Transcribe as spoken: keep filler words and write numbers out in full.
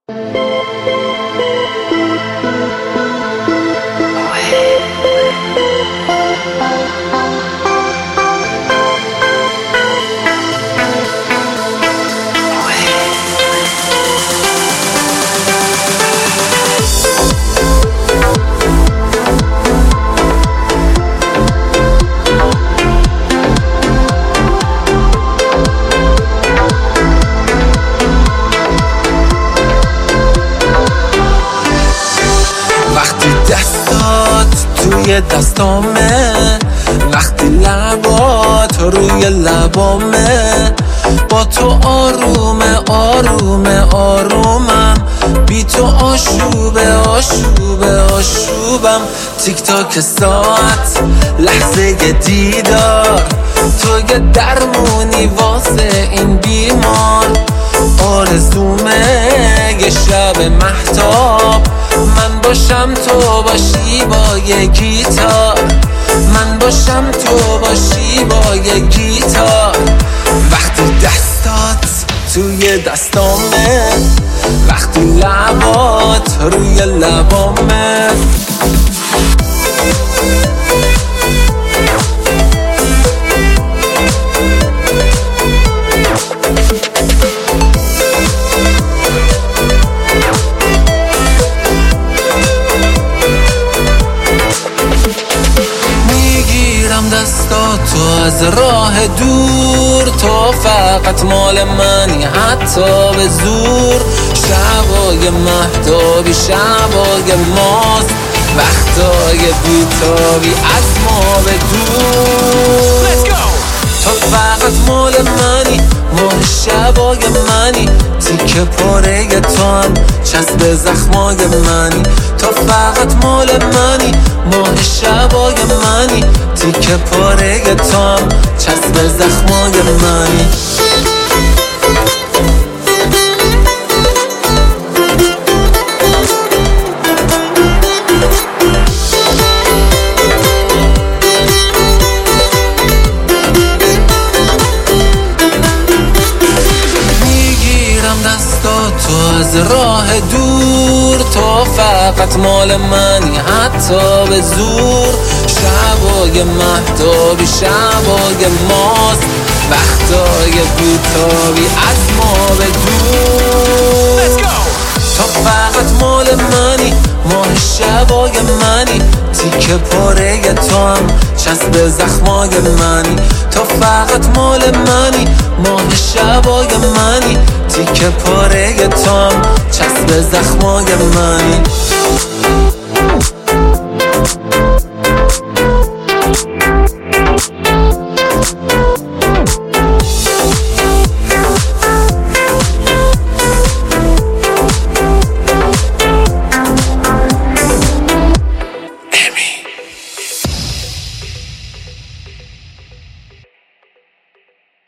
توی دستامه، وقتی لبات روی لبامه، با تو آرومه آرومه آرومم، بی تو آشوبه آشوبه آشوبم. تیک تاک ساعت، لحظه دیدار، تو یه درمونی واسه این بیمار. آرزومه یه شب مهتاب، من باشم تو باشی با یه گیتار، من باشم تو باشی با یه گیتار. وقتی دستات توی دستامه، وقتی لبات روی لبامه. دستاتو از راه دور، تو فقط مال منی حتی به زور. شبای مهتابی شبای ماست، وقتای بیتابی از ما به دور. تو فقط مال منی، مال شبای منی، تیکه پاره تو هم چسب زخمای منی. تو فقط مال منی، مال شبای منی، تیکه پاره تو هم چسب زخمای منی. تو از راه دور، تو فقط مال منی حتی به زور. شبای مهتابی شبای ماست، وقتای بیتابی از ما به دور. تو فقط مال منی، مال شبای منی، تیکه پاره تو هم چسب زخمای منی. تو فقط مال منی، مال شبای منی، تیکه پاره تو هم چسب زخمای منی.